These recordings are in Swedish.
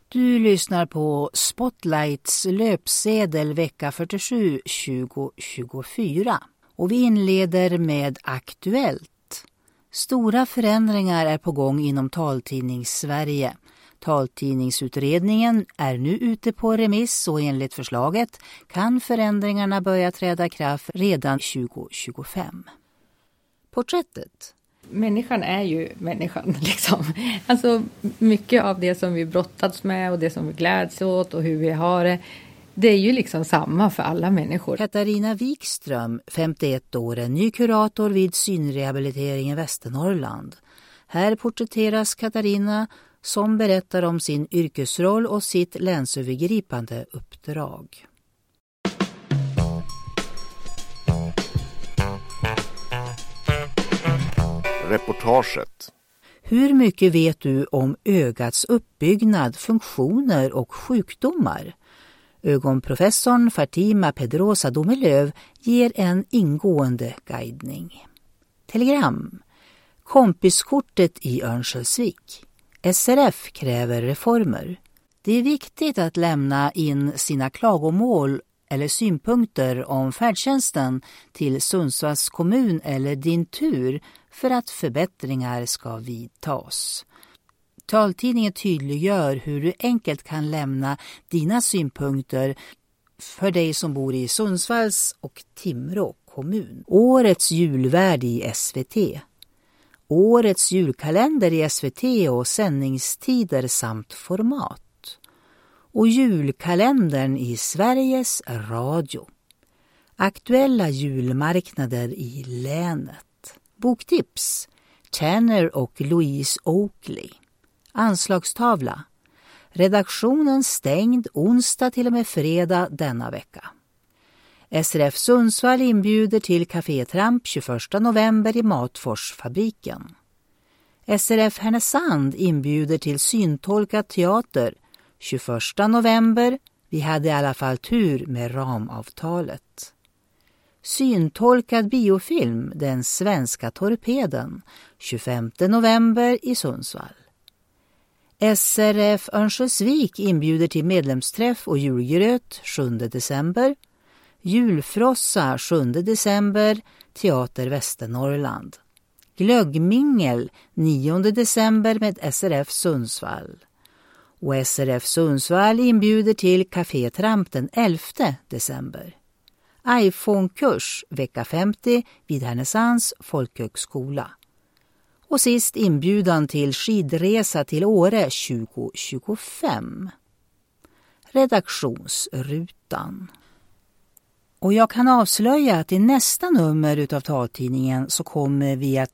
Du lyssnar på Spotlights löpsedel vecka 47 2024 och vi inleder med Aktuellt. Stora förändringar är på gång inom Taltidnings-Sverige. Taltidningsutredningen är nu ute på remiss och enligt förslaget kan förändringarna börja träda kraft redan 2025. Porträttet. Människan är ju människan liksom. Alltså mycket av det som vi brottats med och det som vi gläds åt och hur vi har det är ju liksom samma för alla människor. Katarina Wikström, 51 år, en ny kurator vid synrehabilitering i Västernorrland. Här porträtteras Katarina som berättar om sin yrkesroll och sitt länsövergripande uppdrag. Reportaget. Hur mycket vet du om ögats uppbyggnad, funktioner och sjukdomar? Ögonprofessorn Fatima Pedrosa Domelöv ger en ingående guidning. Telegram. Kompiskortet i Örnsköldsvik. SRF kräver reformer. Det är viktigt att lämna in sina klagomål eller synpunkter om färdtjänsten till Sundsvalls kommun eller din tur för att förbättringar ska vidtas. Taltidningen tydliggör hur du enkelt kan lämna dina synpunkter för dig som bor i Sundsvalls och Timrå kommun. Årets julvärd i SVT. Årets julkalender i SVT och sändningstider samt format. Och julkalendern i Sveriges Radio. Aktuella julmarknader i länet. Boktips. Tanner och Louise Oakley. Anslagstavla. Redaktionen stängd onsdag till och med fredag denna vecka. SRF Sundsvall inbjuder till kafétramp 21 november i Matforsfabriken. SRF Härnösand inbjuder till syntolkad teater 21 november. Vi hade i alla fall tur med ramavtalet. Syntolkad biofilm Den svenska torpeden 25 november i Sundsvall. SRF Örnsköldsvik inbjuder till medlemsträff och julgröt 7 december. Julfrossa 7 december, Teater Västernorrland. Glöggmingel 9 december med SRF Sundsvall. Och SRF Sundsvall inbjuder till kafétramp den 11 december. iPhone-kurs vecka 50 vid Härnösands folkhögskola. Och sist inbjudan till skidresa till Åre 2025. Redaktionsrutan. Och jag kan avslöja att i nästa nummer utav taltidningen så kommer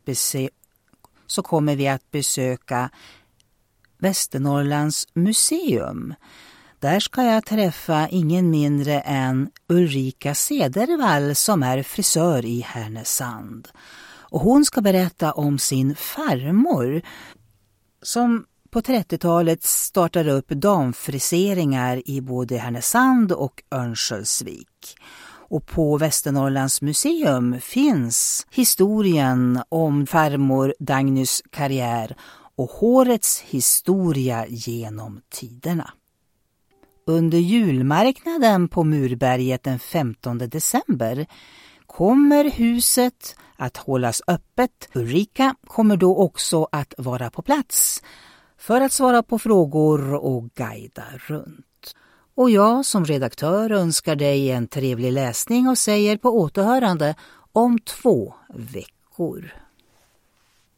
vi att besöka Västernorrlands museum. Där ska jag träffa ingen mindre än Ulrika Cedervall som är frisör i Härnösand. Och hon ska berätta om sin farmor som på 30-talet startade upp damfriseringar i både Härnösand och Örnsköldsvik. Och på Västernorrlands museum finns historien om farmor Dagnys karriär och hårets historia genom tiderna. Under julmarknaden på Murberget den 15 december kommer huset att hållas öppet. Ulrika kommer då också att vara på plats för att svara på frågor och guida runt. Och jag som redaktör önskar dig en trevlig läsning och säger på återhörande om 2 veckor.